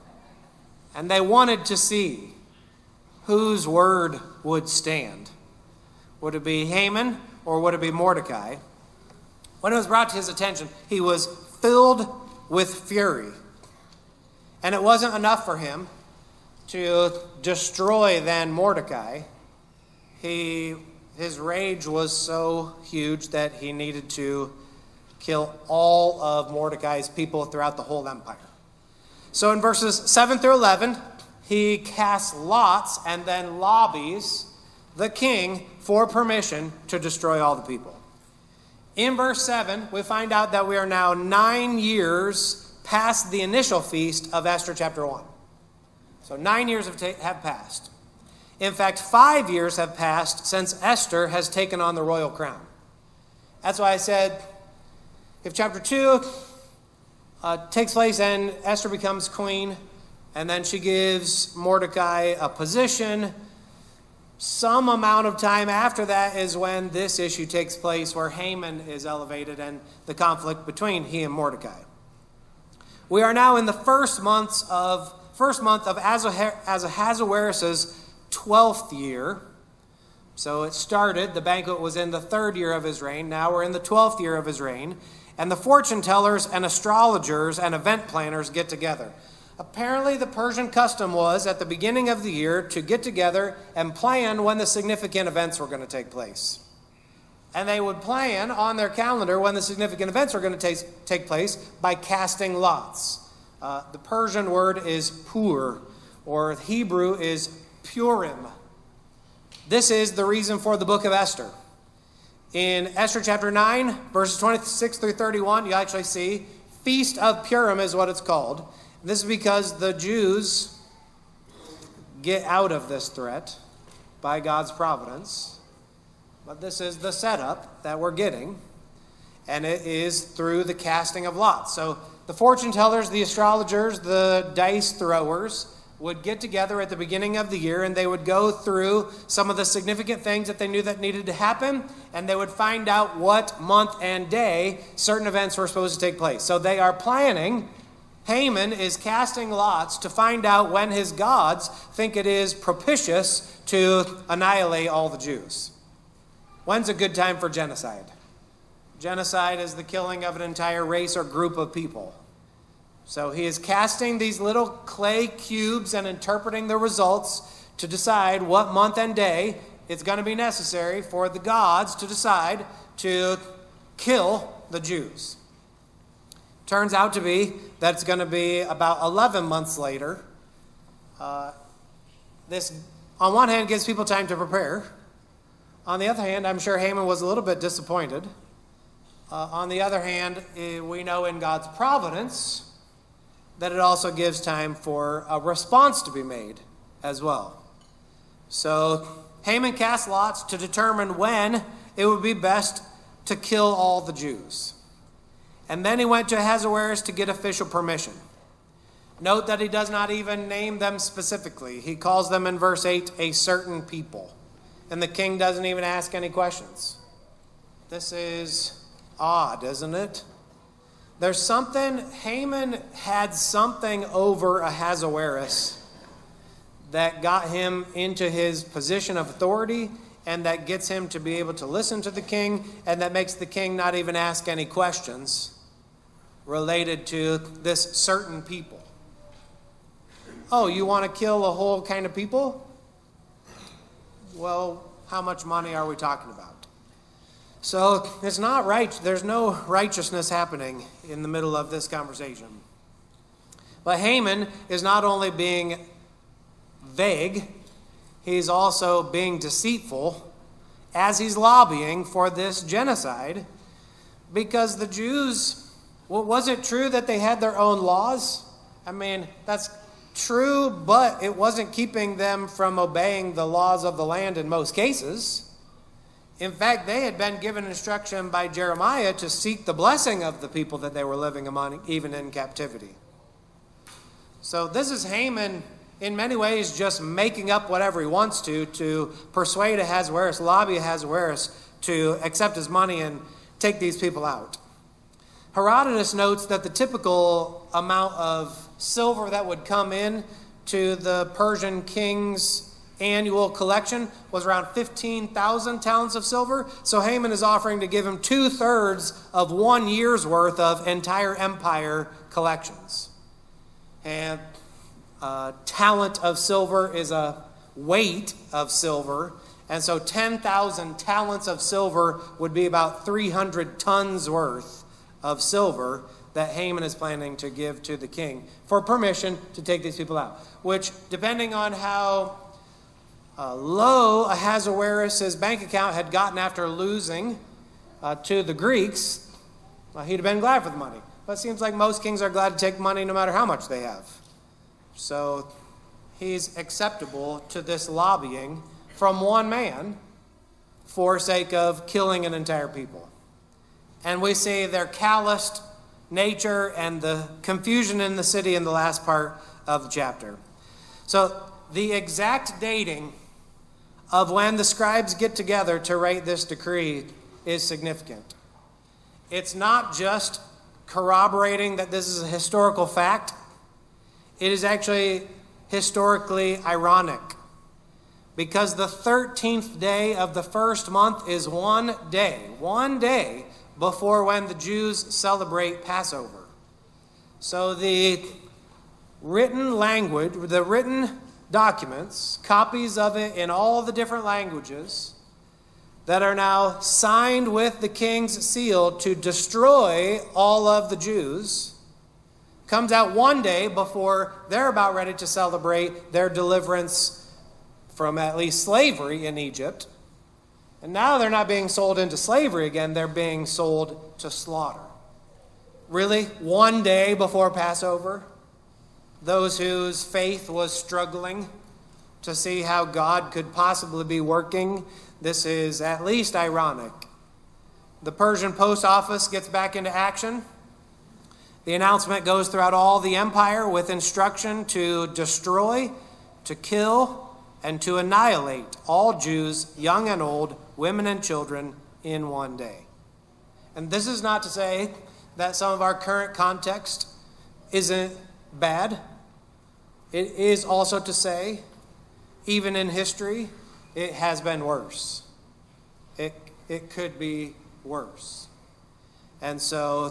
And they wanted to see whose word would stand. Would it be Haman or would it be Mordecai? When it was brought to his attention, he was filled with fury. And it wasn't enough for him to destroy then Mordecai. He, his rage was so huge that he needed to kill all of Mordecai's people throughout the whole empire. So in verses seven through eleven, he casts lots and then lobbies the king for permission to destroy all the people. In verse seven, we find out that we are now nine years past the initial feast of Esther chapter one. So nine years have, ta- have passed. In fact, five years have passed since Esther has taken on the royal crown. That's why I said, if chapter two uh, takes place and Esther becomes queen, and then she gives Mordecai a position, some amount of time after that is when this issue takes place where Haman is elevated and the conflict between he and Mordecai. We are now in the first months of first month of Ahasuerus' twelfth year. So it started, the banquet was in the third year of his reign. Now we're in the twelfth year of his reign. And the fortune tellers and astrologers and event planners get together. Apparently the Persian custom was at the beginning of the year to get together and plan when the significant events were going to take place. And they would plan on their calendar when the significant events were going to take, take place by casting lots. Uh, the Persian word is pur, or Hebrew is Purim. This is the reason for the book of Esther. In Esther chapter nine, verses twenty-six through thirty-one, you actually see Feast of Purim is what it's called. This is because the Jews, get out of this threat by God's providence. But this is the setup that we're getting, and it is through the casting of lots. So the fortune tellers, the astrologers, the dice throwers would get together at the beginning of the year, and they would go through some of the significant things that they knew that needed to happen, and they would find out what month and day certain events were supposed to take place. So they are planning. Haman is casting lots to find out when his gods think it is propitious to annihilate all the Jews. When's a good time for genocide? Genocide is the killing of an entire race or group of people. So he is casting these little clay cubes and interpreting the results to decide what month and day it's going to be necessary for the gods to decide to kill the Jews. Turns out to be that it's going to be about eleven months later. Uh, this, on one hand, gives people time to prepare. On the other hand, I'm sure Haman was a little bit disappointed. Uh, on the other hand, eh, we know in God's providence that it also gives time for a response to be made as well. So Haman cast lots to determine when it would be best to kill all the Jews. And then he went to Ahasuerus to get official permission. Note that he does not even name them specifically. He calls them in verse eight, a certain people. And the king doesn't even ask any questions. This is odd, isn't it? There's something, Haman had something over Ahasuerus that got him into his position of authority, and that gets him to be able to listen to the king, and that makes the king not even ask any questions related to this certain people. Oh, you want to kill a whole kind of people? Well, how much money are we talking about? So it's not right. There's no righteousness happening in the middle of this conversation. But Haman is not only being vague, he's also being deceitful as he's lobbying for this genocide, because the Jews, well, was it true that they had their own laws? I mean, that's true, but it wasn't keeping them from obeying the laws of the land in most cases. In fact, they had been given instruction by Jeremiah to seek the blessing of the people that they were living among, even in captivity. So this is Haman, in many ways, just making up whatever he wants to, to persuade Ahasuerus, lobby Ahasuerus to accept his money and take these people out. Herodotus notes that the typical amount of silver that would come in to the Persian king's annual collection was around fifteen thousand talents of silver. So Haman is offering to give him two-thirds of one year's worth of entire empire collections. And a talent of silver is a weight of silver. And so ten thousand talents of silver would be about three hundred tons worth of silver that Haman is planning to give to the king for permission to take these people out. Which, depending on how Uh, low Ahasuerus' bank account had gotten after losing uh, to the Greeks, well, he'd have been glad for the money. But it seems like most kings are glad to take money no matter how much they have. So he's acceptable to this lobbying from one man for sake of killing an entire people. And we see their calloused nature and the confusion in the city in the last part of the chapter. So the exact dating of when the scribes get together to write this decree is significant. It's not just corroborating that this is a historical fact. It is actually historically ironic, because the thirteenth day of the first month is one day, one day before when the Jews celebrate Passover. So the written language, the written documents, copies of it in all the different languages that are now signed with the king's seal to destroy all of the Jews, comes out one day before they're about ready to celebrate their deliverance from at least slavery in Egypt. And now they're not being sold into slavery again, they're being sold to slaughter. Really? One day before Passover? Those whose faith was struggling to see how God could possibly be working, this is at least ironic. The Persian post office gets back into action. The announcement goes throughout all the empire with instruction to destroy, to kill, and to annihilate all Jews, young and old, women and children, in one day. And this is not to say that some of our current context isn't bad. It is also to say, even in history, it has been worse. It, it could be worse. And so,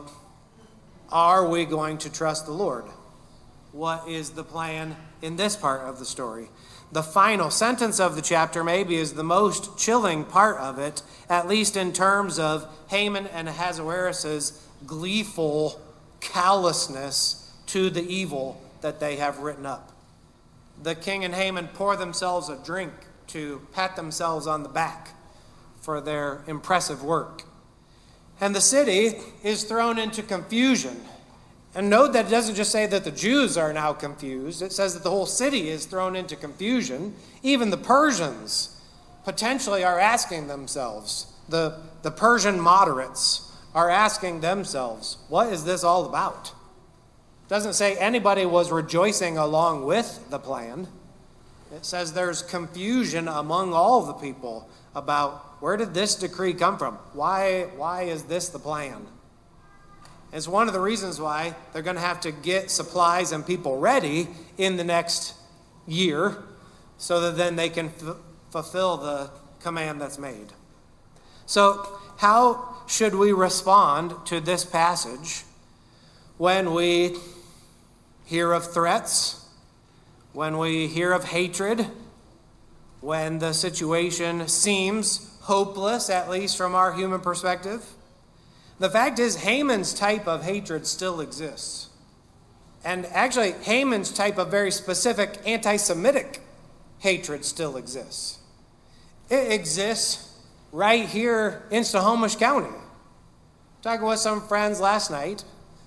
are we going to trust the Lord? What is the plan in this part of the story? The final sentence of the chapter maybe is the most chilling part of it, at least in terms of Haman and Ahasuerus' gleeful callousness to the evil that they have written up. The king and Haman pour themselves a drink to pat themselves on the back for their impressive work. And the city is thrown into confusion. And note that it doesn't just say that the Jews are now confused. It says that the whole city is thrown into confusion. Even the Persians potentially are asking themselves, the, the Persian moderates are asking themselves, what is this all about? It doesn't say anybody was rejoicing along with the plan. It says there's confusion among all the people about where did this decree come from? Why, why is this the plan? It's one of the reasons why they're going to have to get supplies and people ready in the next year so that then they can f- fulfill the command that's made. So how should we respond to this passage when we hear of threats, when we hear of hatred, when the situation seems hopeless, at least from our human perspective? The fact is, Haman's type of hatred still exists. And actually, Haman's type of very specific anti-Semitic hatred still exists. It exists right here in Snohomish County. Talking with some friends last night.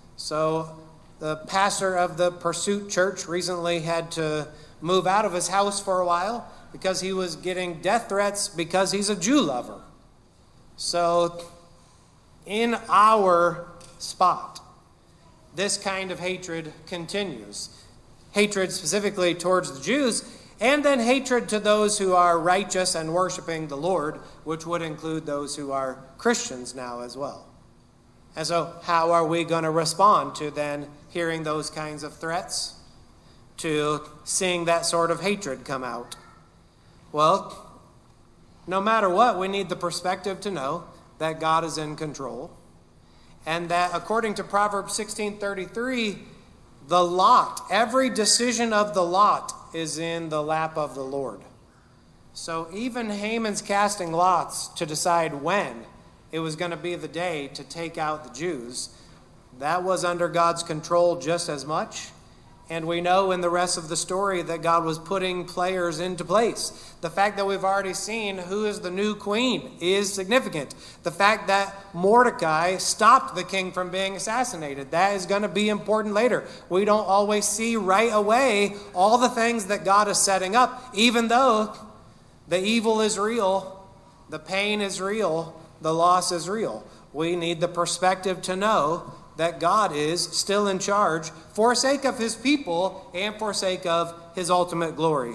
So the pastor of the Pursuit Church recently had to move out of his house for a while because he was getting death threats because he's a Jew lover. So in our spot, this kind of hatred continues. Hatred specifically towards the Jews, and then hatred to those who are righteous and worshiping the Lord, which would include those who are Christians now as well. And so how are we going to respond to then hearing those kinds of threats, to seeing that sort of hatred come out? Well, no matter what, we need the perspective to know that God is in control, and that according to Proverbs sixteen thirty-three, the lot, every decision of the lot is in the lap of the Lord. So even Haman's casting lots to decide when it was going to be the day to take out the Jews, that was under God's control just as much. And we know in the rest of the story that God was putting players into place. The fact that we've already seen who is the new queen is significant. The fact that Mordecai stopped the king from being assassinated, that is going to be important later. We don't always see right away all the things that God is setting up, even though the evil is real, the pain is real, the loss is real. We need the perspective to know that God is still in charge for sake of his people and for sake of his ultimate glory.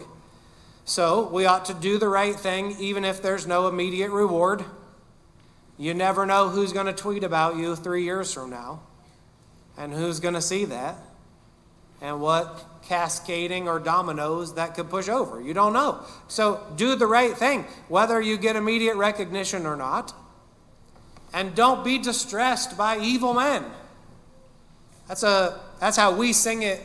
So we ought to do the right thing even if there's no immediate reward. You never know who's going to tweet about you three years from now and who's going to see that and what cascading or dominoes that could push over. You don't know. So do the right thing, whether you get immediate recognition or not. And don't be distressed by evil men. That's a that's how we sing it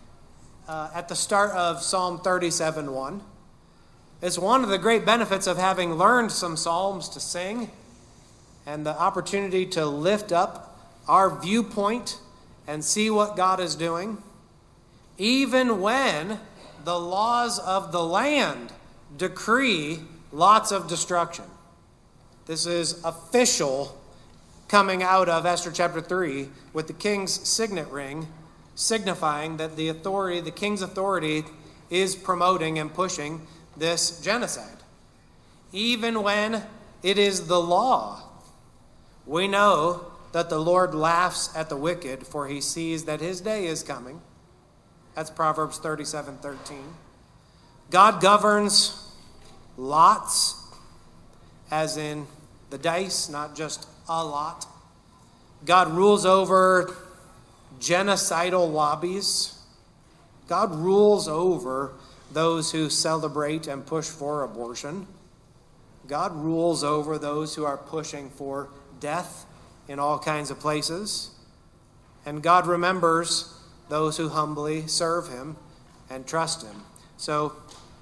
uh, at the start of Psalm thirty-seven one. It's one of the great benefits of having learned some psalms to sing and the opportunity to lift up our viewpoint and see what God is doing. Even when the laws of the land decree lots of destruction. This is official coming out of Esther chapter three with the king's signet ring signifying that the authority, the king's authority is promoting and pushing this genocide. Even when it is the law, we know that the Lord laughs at the wicked, for he sees that his day is coming. That's Proverbs thirty-seven thirteen. God governs lots, as in the dice, not just a lot. God rules over genocidal lobbies. God rules over those who celebrate and push for abortion. God rules over those who are pushing for death in all kinds of places. And God remembers those who humbly serve him and trust him. So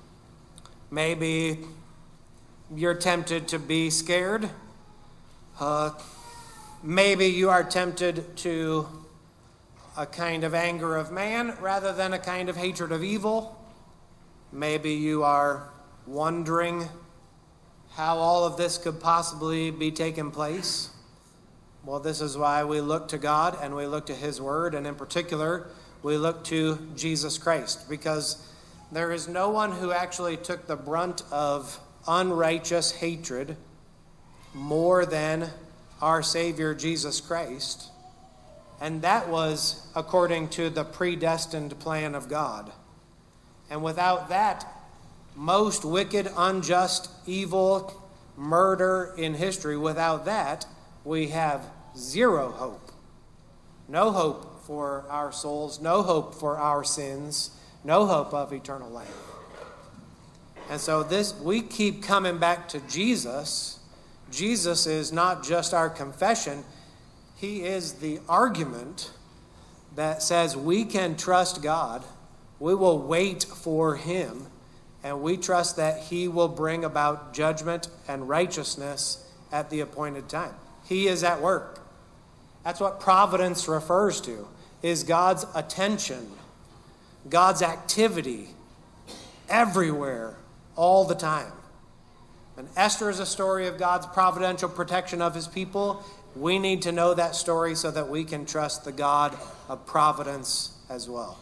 maybe you're tempted to be scared. Uh, maybe you are tempted to a kind of anger of man rather than a kind of hatred of evil. Maybe you are wondering how all of this could possibly be taking place. Well, this is why we look to God and we look to his word, and in particular, we look to Jesus Christ, because there is no one who actually took the brunt of unrighteous hatred more than our Savior Jesus Christ. And that was according to the predestined plan of God. And without that, most wicked, unjust, evil, murder in history, without that, we have zero hope. No hope for our souls, no hope for our sins, no hope of eternal life. And so this, we keep coming back to Jesus. Jesus is not just our confession. He is the argument that says we can trust God. We will wait for him, and we trust that he will bring about judgment and righteousness at the appointed time. He is at work. That's what providence refers to, is God's attention, God's activity everywhere, all the time. And Esther is a story of God's providential protection of his people. We need to know that story so that we can trust the God of providence as well.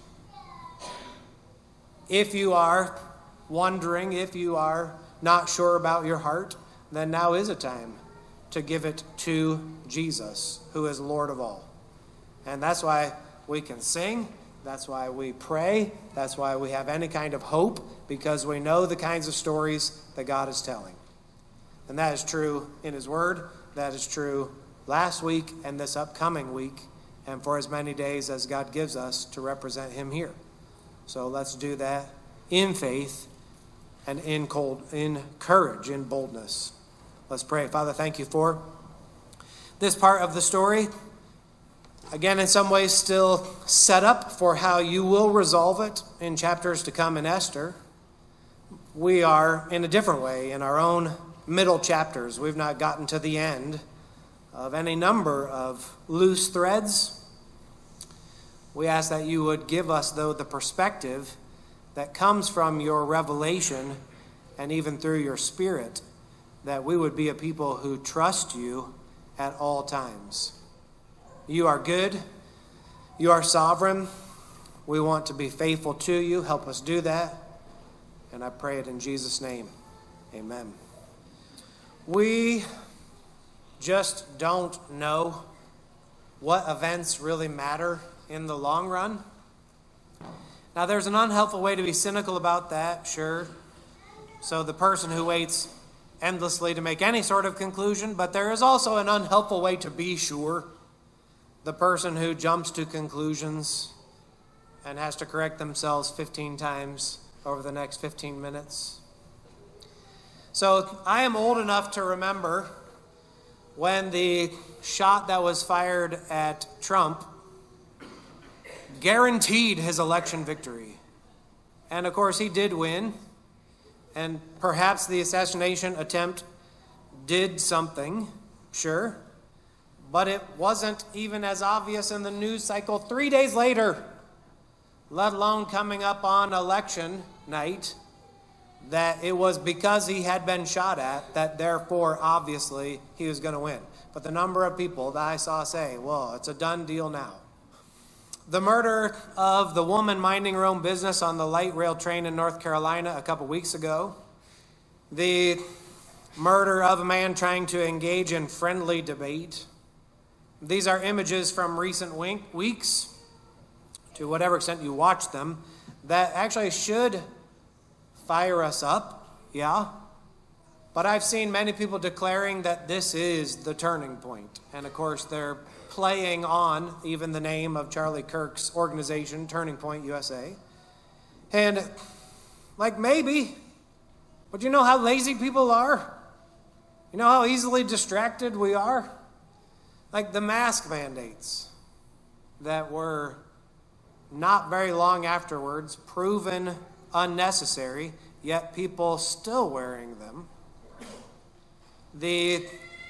If you are wondering, if you are not sure about your heart, then now is a time to give it to Jesus, who is Lord of all. And that's why we can sing. That's why we pray. That's why we have any kind of hope, because we know the kinds of stories that God is telling. And that is true in his word. That is true last week and this upcoming week, and for as many days as God gives us to represent him here. So let's do that in faith and in cold, in courage, in boldness. Let's pray. Father, thank you for this part of the story. Again, in some ways still set up for how you will resolve it in chapters to come in Esther. We are in a different way in our own middle chapters. We've not gotten to the end of any number of loose threads. We ask that you would give us, though, the perspective that comes from your revelation and even through your Spirit, that we would be a people who trust you at all times. You are good. You are sovereign. We want to be faithful to you. Help us do that. And I pray it in Jesus' name. Amen. We just don't know what events really matter in the long run. Now, there's an unhelpful way to be cynical about that, sure. So the person who waits endlessly to make any sort of conclusion, but there is also an unhelpful way to be sure. The person who jumps to conclusions and has to correct themselves fifteen times over the next fifteen minutes. So I am old enough to remember when the shot that was fired at Trump guaranteed his election victory. And of course, he did win. And perhaps the assassination attempt did something, sure. But it wasn't even as obvious in the news cycle three days later, let alone coming up on election night, that it was because he had been shot at that therefore, obviously, he was going to win. But the number of people that I saw say, well, it's a done deal now. The murder of the woman minding her own business on the light rail train in North Carolina a couple weeks ago. The murder of a man trying to engage in friendly debate. These are images from recent weeks, to whatever extent you watch them, that actually should fire us up, yeah. But I've seen many people declaring that this is the turning point. And of course, they're playing on even the name of Charlie Kirk's organization, Turning Point U S A. And like maybe, but you know how lazy people are? You know how easily distracted we are? Like the mask mandates that were not very long afterwards proven unnecessary, yet people still wearing them. The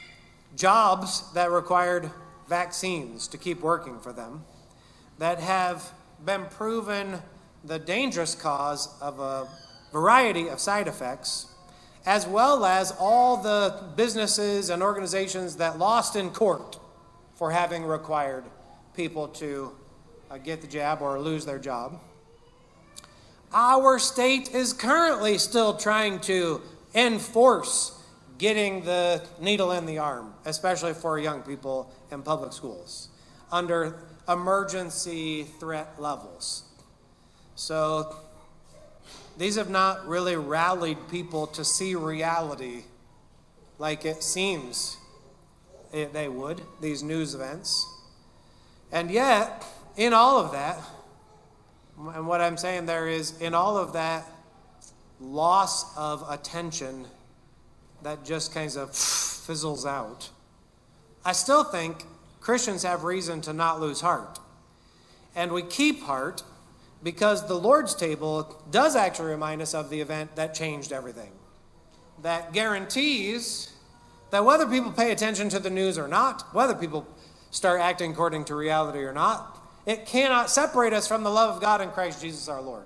jobs that required vaccines to keep working for them, that have been proven the dangerous cause of a variety of side effects, as well as all the businesses and organizations that lost in court for having required people to uh, get the jab or lose their job. Our state is currently still trying to enforce getting the needle in the arm, especially for young people in public schools, under emergency threat levels. So these have not really rallied people to see reality like it seems it, they would, these news events. And yet, in all of that, and what I'm saying there is, in all of that loss of attention that just kind of fizzles out, I still think Christians have reason to not lose heart. And we keep heart because the Lord's table does actually remind us of the event that changed everything. That guarantees that whether people pay attention to the news or not, whether people start acting according to reality or not, it cannot separate us from the love of God in Christ Jesus our Lord.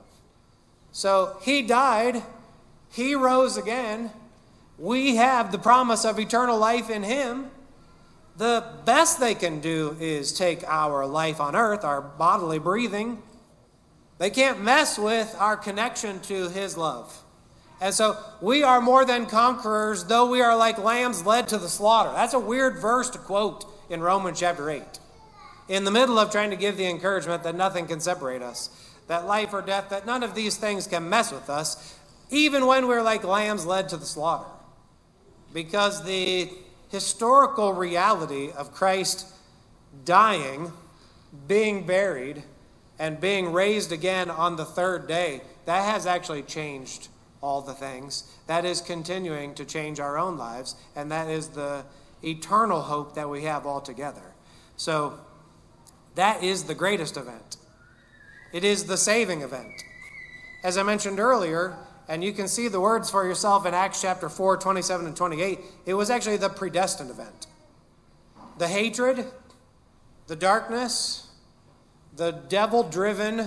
So he died, he rose again, we have the promise of eternal life in him. The best they can do is take our life on earth, our bodily breathing. They can't mess with our connection to his love. And so we are more than conquerors, though we are like lambs led to the slaughter. That's a weird verse to quote in Romans chapter eight. In the middle of trying to give the encouragement that nothing can separate us, that life or death, that none of these things can mess with us, even when we're like lambs led to the slaughter. Because the historical reality of Christ dying, being buried, and being raised again on the third day, that has actually changed all the things. That is continuing to change our own lives, and that is the eternal hope that we have altogether. So that is the greatest event. It is the saving event. As I mentioned earlier, and you can see the words for yourself in Acts chapter four, twenty-seven and twenty-eight, it was actually the predestined event. The hatred, the darkness, the devil-driven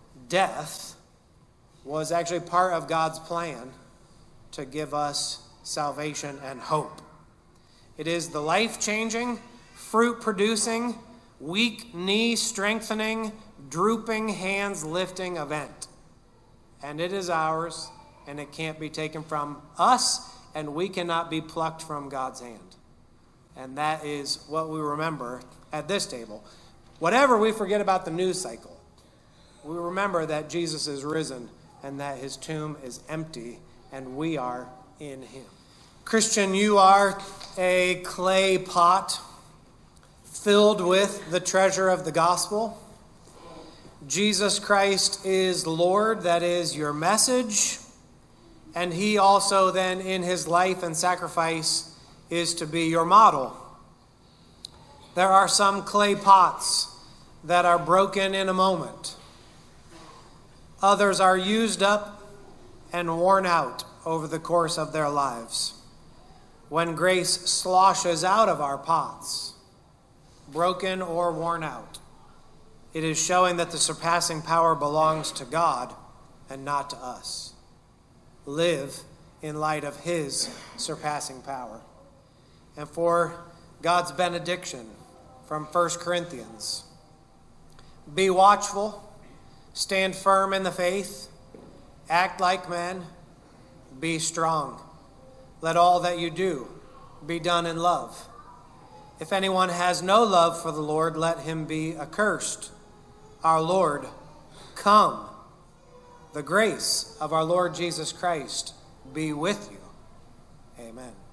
death was actually part of God's plan to give us salvation and hope. It is the life-changing, fruit-producing, weak knee-strengthening, drooping hands-lifting event. And it is ours, and it can't be taken from us, and we cannot be plucked from God's hand. And that is what we remember at this table. Whatever we forget about the news cycle, we remember that Jesus is risen and that his tomb is empty, and we are in him. Christian, you are a clay pot filled with the treasure of the gospel. Jesus Christ is Lord, that is your message. And he also then in his life and sacrifice is to be your model. There are some clay pots that are broken in a moment. Others are used up and worn out over the course of their lives. When grace sloshes out of our pots, broken or worn out, it is showing that the surpassing power belongs to God and not to us. Live in light of his surpassing power. And for God's benediction from First Corinthians, Be watchful, stand firm in the faith, act like men, be strong. Let all that you do be done in love. If anyone has no love for the Lord, let him be accursed. Our Lord, come. The grace of our Lord Jesus Christ be with you. Amen.